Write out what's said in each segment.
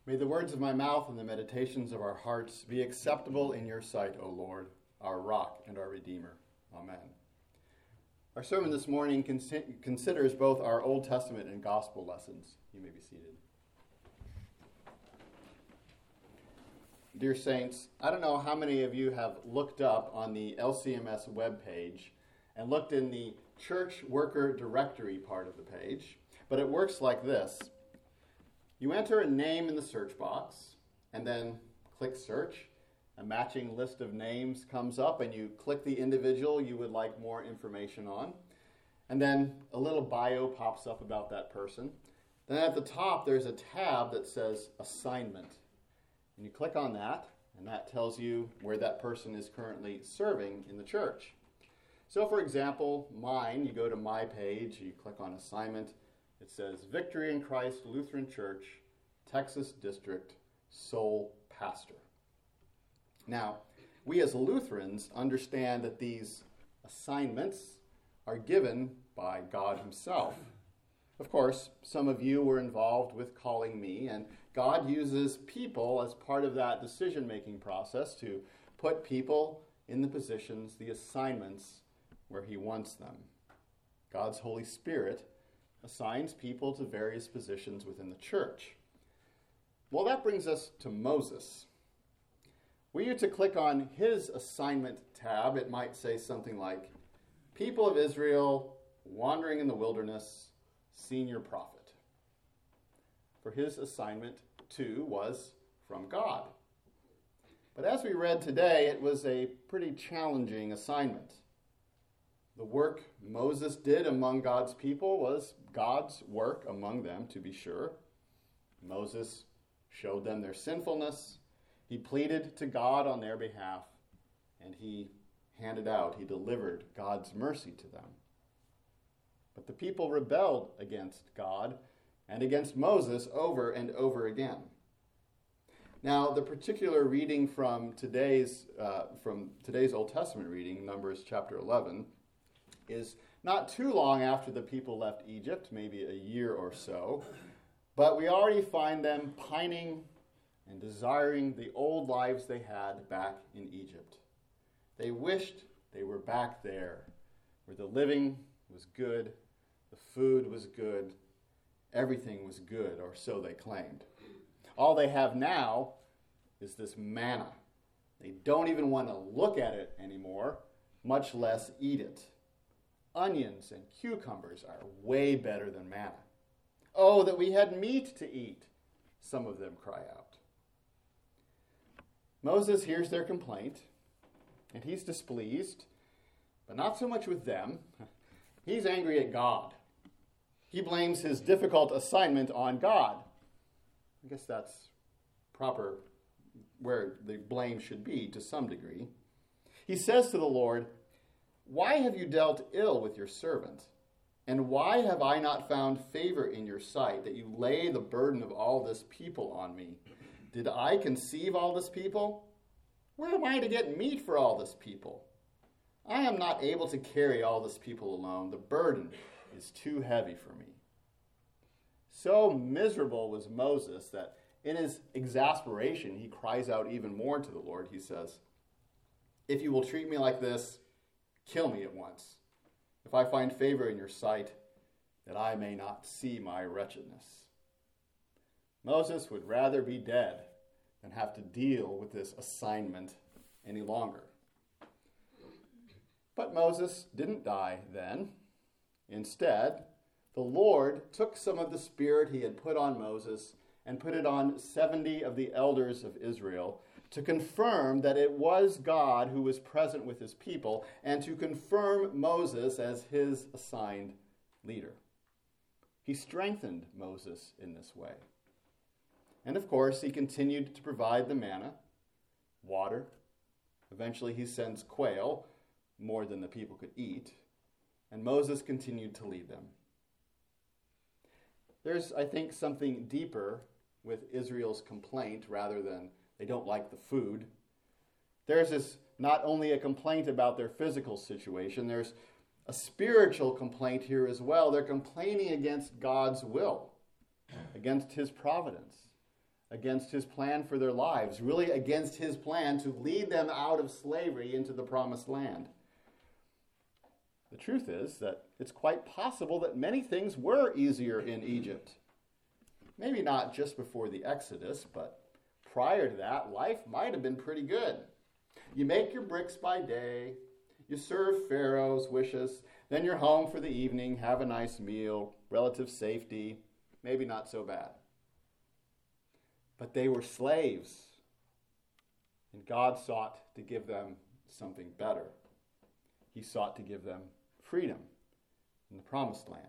May the words of my mouth and the meditations of our hearts be acceptable in your sight, O Lord, our rock and our Redeemer. Amen. Our sermon this morning considers both our Old Testament and Gospel lessons. You may be seated. Dear saints, I don't know how many of you have looked up on the LCMS webpage and looked in the Church Worker Directory part of the page, but it works like this. You enter a name in the search box and then click search. A matching list of names comes up and you click the individual you would like more information on. And then a little bio pops up about that person. Then at the top there's a tab that says assignment. And you click on that and that tells you where that person is currently serving in the church. So for example, mine, you go to my page, you click on assignment. It says Victory in Christ Lutheran Church, Texas District, sole pastor. Now, we as Lutherans understand that these assignments are given by God himself. Of course, some of you were involved with calling me, and God uses people as part of that decision-making process to put people in the positions, the assignments, where he wants them. God's Holy Spirit assigns people to various positions within the church. Well, that brings us to Moses. Were you to click on his assignment tab, it might say something like, People of Israel wandering in the wilderness, senior prophet. For his assignment, too, was from God. But as we read today, it was a pretty challenging assignment. The work Moses did among God's people was God's work among them, to be sure. Moses showed them their sinfulness. He pleaded to God on their behalf, and he delivered God's mercy to them. But the people rebelled against God and against Moses over and over again. Now, the particular reading from today's Old Testament reading, Numbers chapter 11, is not too long after the people left Egypt, maybe a year or so, but we already find them pining and desiring the old lives they had back in Egypt. They wished they were back there, where the living was good, the food was good, everything was good, or so they claimed. All they have now is this manna. They don't even want to look at it anymore, much less eat it. Onions and cucumbers are way better than manna. Oh, that we had meat to eat, some of them cry out. Moses hears their complaint, and he's displeased, but not so much with them. He's angry at God. He blames his difficult assignment on God. I guess that's proper where the blame should be to some degree. He says to the Lord, Why have you dealt ill with your servant? And why have I not found favor in your sight that you lay the burden of all this people on me? Did I conceive all this people? Where am I to get meat for all this people? I am not able to carry all this people alone. The burden is too heavy for me. So miserable was Moses that in his exasperation, he cries out even more to the Lord. He says, If you will treat me like this, kill me at once. If I find favor in your sight, that I may not see my wretchedness. Moses would rather be dead than have to deal with this assignment any longer. But Moses didn't die then. Instead, the Lord took some of the spirit he had put on Moses and put it on 70 of the elders of Israel to confirm that it was God who was present with his people and to confirm Moses as his assigned leader. He strengthened Moses in this way. And of course, he continued to provide the manna, water. Eventually, he sends quail, more than the people could eat, and Moses continued to lead them. There's, I think, something deeper with Israel's complaint rather than they don't like the food. Theirs is not only a complaint about their physical situation, there's a spiritual complaint here as well. They're complaining against God's will, against his providence, against his plan for their lives, really against his plan to lead them out of slavery into the promised land. The truth is that it's quite possible that many things were easier in Egypt. Maybe not just before the Exodus, but prior to that, life might have been pretty good. You make your bricks by day, you serve Pharaoh's wishes, then you're home for the evening, have a nice meal, relative safety, maybe not so bad. But they were slaves, and God sought to give them something better. He sought to give them freedom in the promised land.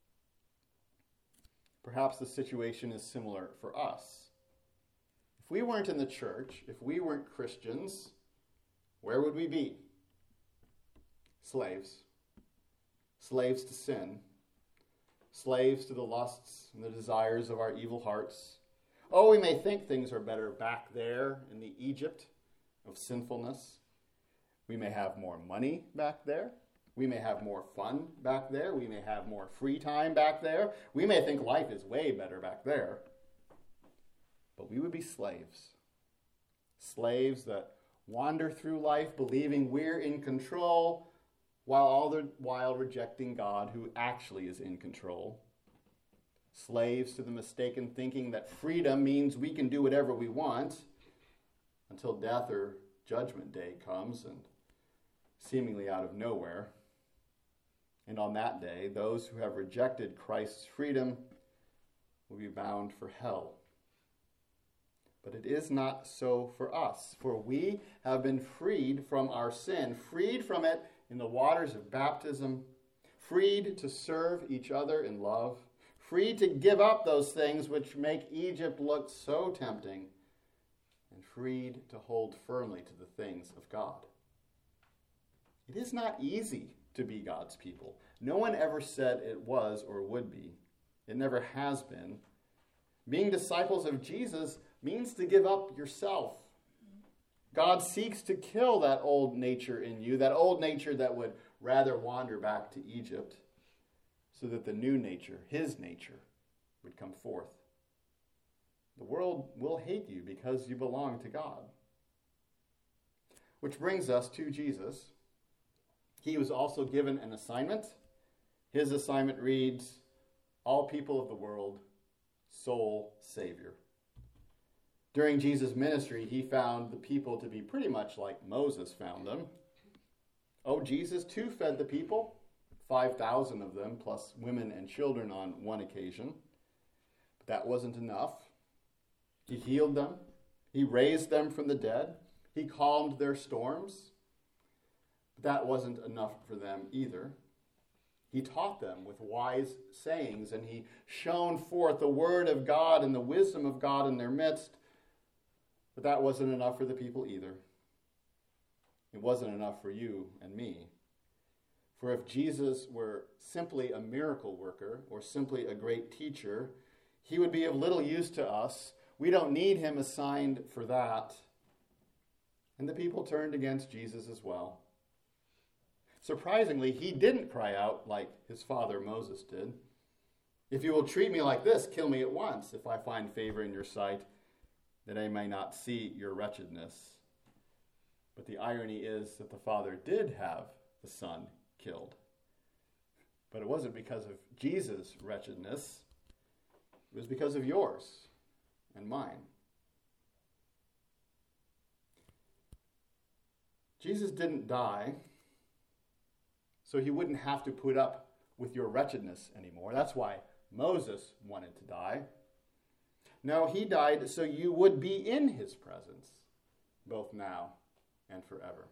Perhaps the situation is similar for us. If we weren't in the church, if we weren't Christians, where would we be? Slaves. Slaves to sin. Slaves to the lusts and the desires of our evil hearts. Oh, we may think things are better back there in the Egypt of sinfulness. We may have more money back there. We may have more fun back there. We may have more free time back there. We may think life is way better back there. But we would be slaves. Slaves that wander through life believing we're in control while rejecting God who actually is in control. Slaves to the mistaken thinking that freedom means we can do whatever we want until death or judgment day comes and seemingly out of nowhere. And on that day, those who have rejected Christ's freedom will be bound for hell. But it is not so for us, for we have been freed from our sin, freed from it in the waters of baptism, freed to serve each other in love, freed to give up those things which make Egypt look so tempting, and freed to hold firmly to the things of God. It is not easy to be God's people. No one ever said it was or would be. It never has been. Being disciples of Jesus means to give up yourself. God seeks to kill that old nature in you, that old nature that would rather wander back to Egypt, so that the new nature, his nature, would come forth. The world will hate you because you belong to God. Which brings us to Jesus. He was also given an assignment. His assignment reads, all people of the world, sole Savior. During Jesus' ministry, he found the people to be pretty much like Moses found them. Oh, Jesus too fed the people, 5,000 of them, plus women and children on one occasion. But that wasn't enough. He healed them. He raised them from the dead. He calmed their storms. But that wasn't enough for them either. He taught them with wise sayings, and he shone forth the word of God and the wisdom of God in their midst. But that wasn't enough for the people either. It wasn't enough for you and me. For if Jesus were simply a miracle worker or simply a great teacher, he would be of little use to us. We don't need him assigned for that. And the people turned against Jesus as well. Surprisingly, he didn't cry out like his father Moses did. If you will treat me like this, kill me at once, if I find favor in your sight, that I may not see your wretchedness. But the irony is that the father did have the son killed. But it wasn't because of Jesus' wretchedness. It was because of yours and mine. Jesus didn't die so he wouldn't have to put up with your wretchedness anymore. That's why Moses wanted to die. No, he died so you would be in his presence, both now and forever.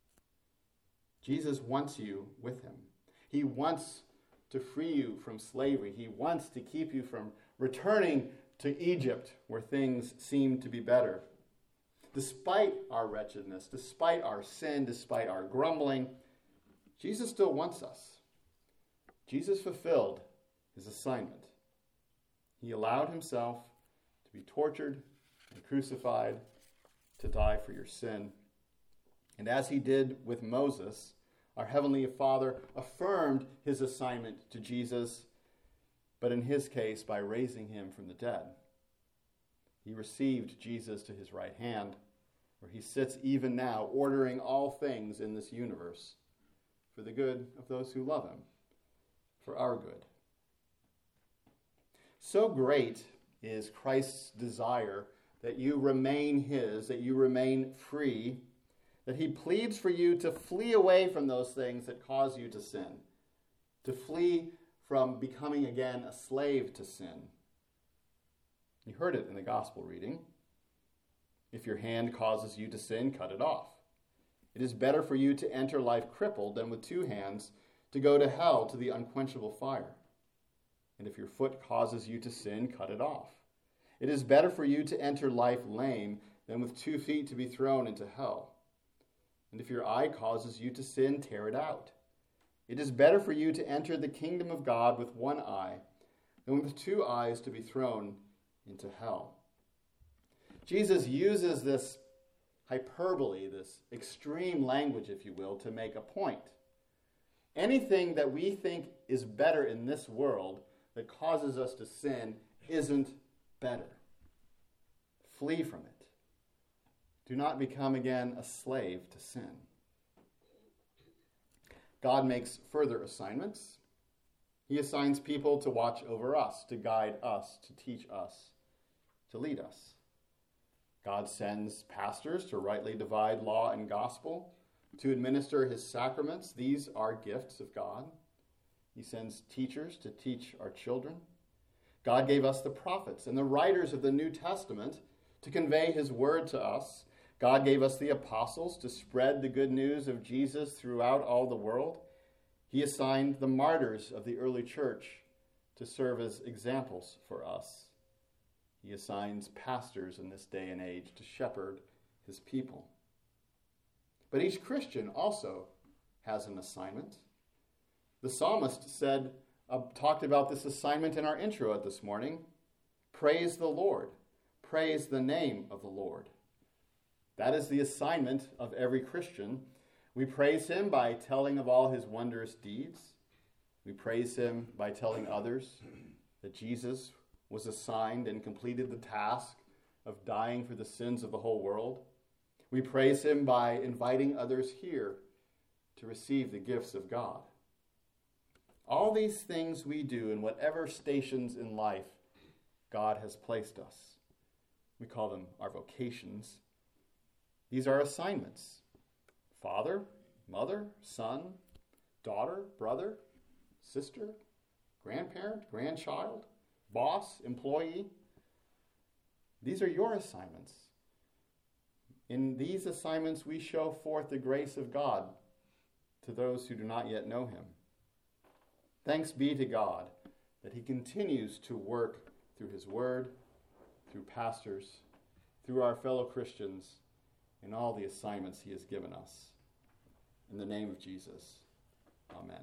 Jesus wants you with him. He wants to free you from slavery. He wants to keep you from returning to Egypt, where things seem to be better. Despite our wretchedness, despite our sin, despite our grumbling, Jesus still wants us. Jesus fulfilled his assignment. He allowed himself to be tortured and crucified, to die for your sin. And as he did with Moses, our Heavenly Father affirmed his assignment to Jesus, but in his case, by raising him from the dead. He received Jesus to his right hand, where he sits even now, ordering all things in this universe for the good of those who love him, for our good. So great is Christ's desire that you remain his, that you remain free, that he pleads for you to flee away from those things that cause you to sin, to flee from becoming again a slave to sin. You heard it in the gospel reading. If your hand causes you to sin, cut it off. It is better for you to enter life crippled than with two hands to go to hell, to the unquenchable fire. And if your foot causes you to sin, cut it off. It is better for you to enter life lame than with 2 feet to be thrown into hell. And if your eye causes you to sin, tear it out. It is better for you to enter the kingdom of God with one eye than with 2 eyes to be thrown into hell. Jesus uses this hyperbole, this extreme language, if you will, to make a point. Anything that we think is better in this world that causes us to sin isn't better. Flee from it. Do not become again a slave to sin. God makes further assignments. He assigns people to watch over us, to guide us, to teach us, to lead us. God sends pastors to rightly divide law and gospel, to administer his sacraments. These are gifts of God. He sends teachers to teach our children. God gave us the prophets and the writers of the New Testament to convey his word to us. God gave us the apostles to spread the good news of Jesus throughout all the world. He assigned the martyrs of the early church to serve as examples for us. He assigns pastors in this day and age to shepherd his people. But each Christian also has an assignment. The psalmist talked about this assignment in our intro this morning. Praise the Lord. Praise the name of the Lord. That is the assignment of every Christian. We praise him by telling of all his wondrous deeds. We praise him by telling others that Jesus was assigned and completed the task of dying for the sins of the whole world. We praise him by inviting others here to receive the gifts of God. All these things we do in whatever stations in life God has placed us. We call them our vocations. These are assignments. Father, mother, son, daughter, brother, sister, grandparent, grandchild, boss, employee. These are your assignments. In these assignments, we show forth the grace of God to those who do not yet know him. Thanks be to God that he continues to work through his word, through pastors, through our fellow Christians, in all the assignments he has given us. In the name of Jesus, amen.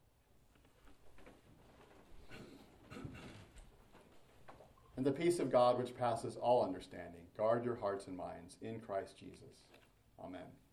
And the peace of God, which passes all understanding, guard your hearts and minds in Christ Jesus. Amen.